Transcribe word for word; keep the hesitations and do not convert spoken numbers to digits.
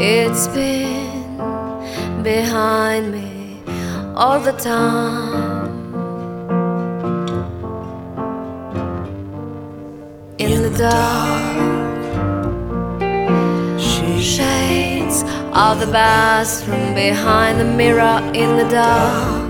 It's been behind me all the time. In the dark, shades of the bathroom behind the mirror in the dark.